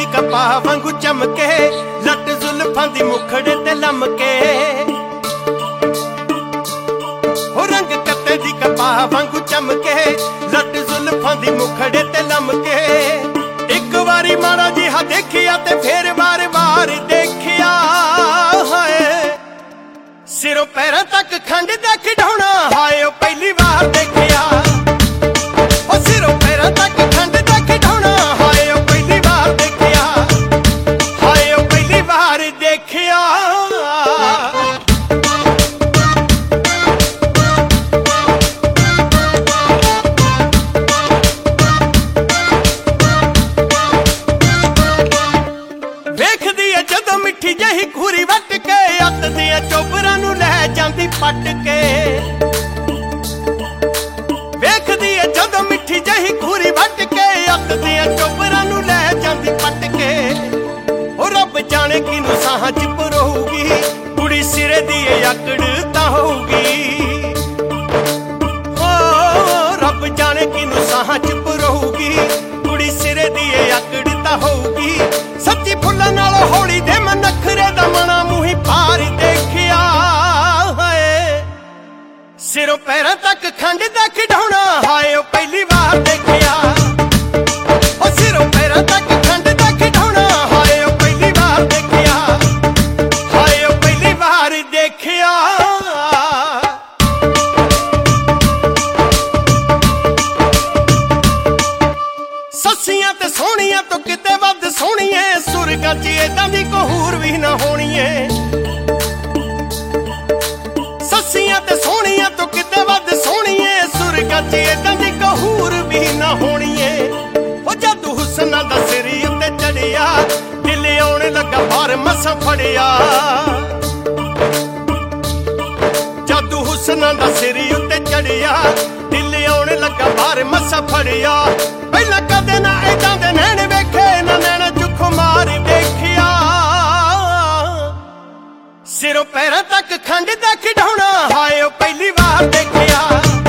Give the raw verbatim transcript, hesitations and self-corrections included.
दी कपाह वांगू चमके, लट जुल्फां दी मुखड़े ते लमके। हो रंग कत्ते दी कपाह वांगू चमके, लट जुल्फां दी मुखड़े ते लमके। एक वारी माड़ा जिहा देखिया ते फेर वार वार देखिया हाय, सिरों पैरां तक खंड दा खिडौना हाय ओ पहली वार देखिया। ओ सिरों पैरां तक खंड दा खिडौना हाय ओ पहली वार देखिया, हाय ओ पहली वार देखिया। वेखदी ऐ जदों मिठी जही घूरी वट के, अत दियां चोबरां नूं लै जांदी पट के। वेखदी ऐ जदों मिठी जही घूरी वट के, अत दियां चोबरां नूं लै जांदी पट के। ओ रब जाने किनूं साहां च परोऊगी, कुड़ी सिरे दी आकड़ तां होऊगी। ओ रब जाने किनूं साहां च परोऊगी, कुड़ी सिरे दी आकड़ तां होऊगी। सच्ची फुल्लां नालों हौली दे मैं नखरे दा मना मूंही पार देखिया हाय, सिरों पैरां तक खंड दा खिडौना हाय ओ पहली वार देखिया। ओ सिरों पैरां तक खंड दा खिडौना हाय ओ पहली वार देखिया, हाय ओ पहली वार देखिया। सस्सियां ते सोहणियां तो किते वध सोहणी ऐ, सुरगां च इदां दी कहूर भी ना होनी ऐ। सस्सियां ते सोहणियां तो किते वध सोहणी ऐ, सुरगां च इदां दी कहूर भी ना होनी ऐ। ओ जादू हुस्नां दा सिर उत्ते चढ़िया, दिल आउण लगा बाहर मसां फड़िया। जादू हुस्नां दा सिर उत्ते चढ़िया, दिल आउण लगा बाहर मसां फड़िया। पहला कदे ना इदां दे नैण वेखे, ना नैणा च खुमार देखिया। सिरों पैरां तक खंड दा खिडौना हाय ओ पहली वार देखिया।